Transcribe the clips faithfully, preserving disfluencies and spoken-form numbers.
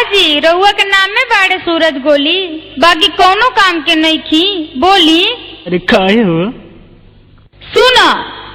जी रउआ के नाम में बाड़े सूरज गोली, बाकी कौनो काम के नहीं खी बोली। अरे काहे हो? सुना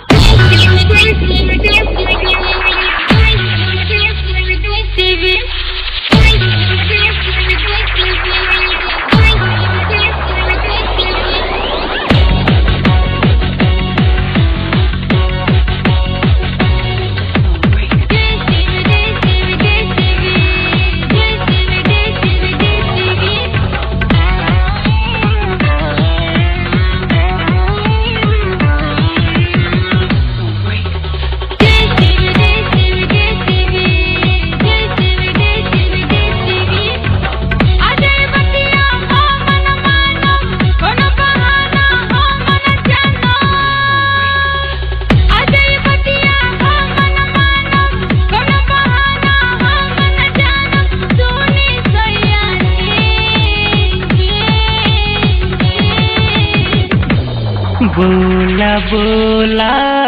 बोला बोला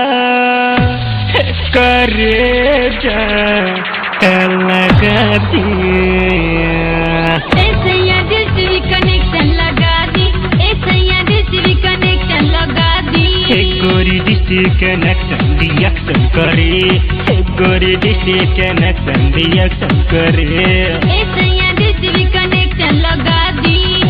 करे जा लगा दिया, ऐसे यहाँ डिजिटल कनेक्शन लगा दी, ऐसे यहाँ डिजिटल कनेक्शन लगा दी। एक गोरी डिजिटल कनेक्शन रिएक्शन करे, एक गोरी डिजिटल कनेक्शन रिएक्शन करे, ऐसे यहाँ डिजिटल कनेक्शन लगा दी।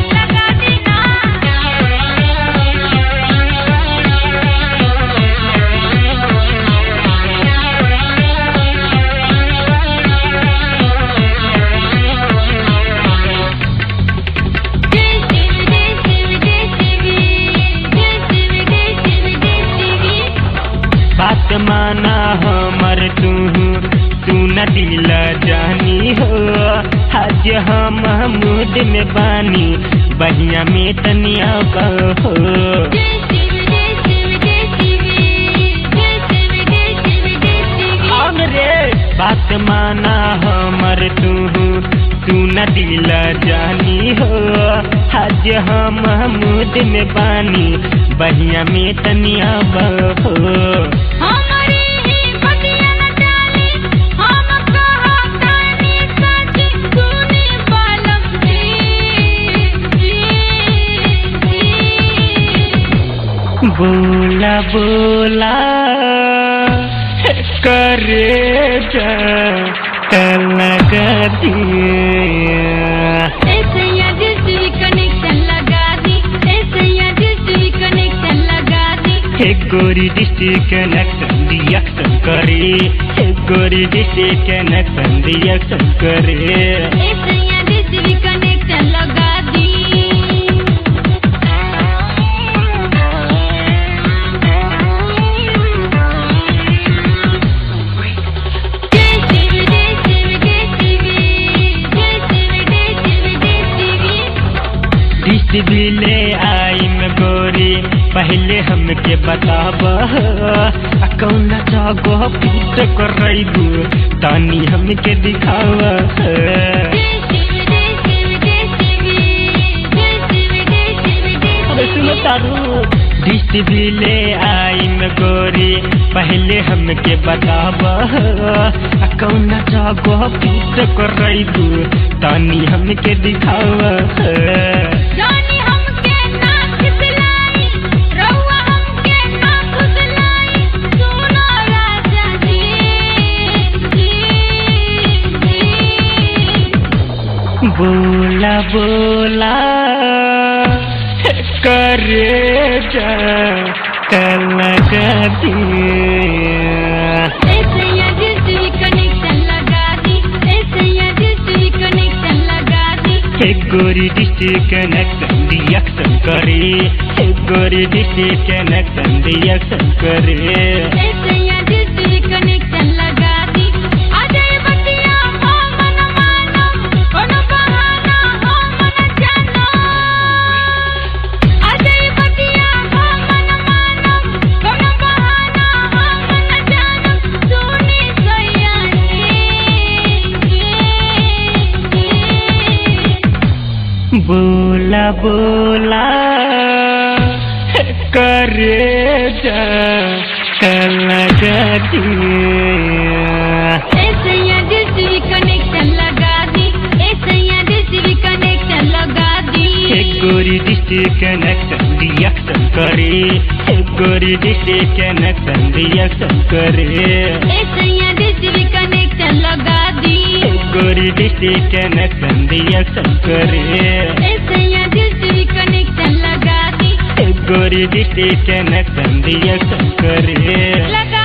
बात माना हमर तू तू न दिल जानी हो, आज हम मूड में बानी बहिया में तनिया कहो। हमरे बात माना हमर तू तू न दिल जानी हो, आज हम मूड में बानी बहिया में तनिया कहो। बोला बोला करे जा लगा दिया, ऐसे यहाँ डिजिटल कनेक्शन लगा दी, ऐसे यहाँ डिजिटल कनेक्शन लगा दी। एक गोरी डिजिटल कनेक्शन रिएक्शन करे, एक गोरी डिजिटल कनेक्शन रिएक्शन करे, ऐसे यहाँ डिजिटल कनेक्शन लगा दी। डिश भी ले आई में गोरी पहले हमके बताब, कौन जगह पीट कर रही तानी हमके दिखाव। डिश भी ले आई में गोरी पहले हमके बताब, कौन जगह पीट कर रही तानी हमके दिखाव। जानी हमके ना खिसलाई, रउआ हमके ना खुसलाई, सुनो राजा जी, जी, जी। बोला बोला करे जा लगा दिया, ऐसे यहाँ डिजिटल कनेक्शन लगा दी, ऐसे यहाँ डिजिटल कनेक्शन लगा दी। एक गोरी डिजिटल कनेक्शन रिएक्शन करे, एक गोरी डिजिटल कनेक्शन रिएक्शन करे, ऐसे यहाँ डिजिटल कनेक्शन लगा दी। अजय बतिया हो मन मानो, कोनो बहाना हो मन जानो। अजय बतिया हो मन मानो, कोनो बहाना हो मन जानो। सुनी सैया जी, बोला बोला करे जा लगा दिया, ऐसे यहाँ डिजिटल कनेक्शन लगा दी, ऐसे करे गोरी डिस्टी कनेक्शन रिएक्शन करे ऐसैया डिश टीवी कनेक्शन लगा दी गोरी डिस्टी कनेक्शन रिएक्शन करे ऐसैया डिश टीवी कनेक्शन लगा दी गोरी डिस्टी कनेक्शन रिएक्शन करे लगा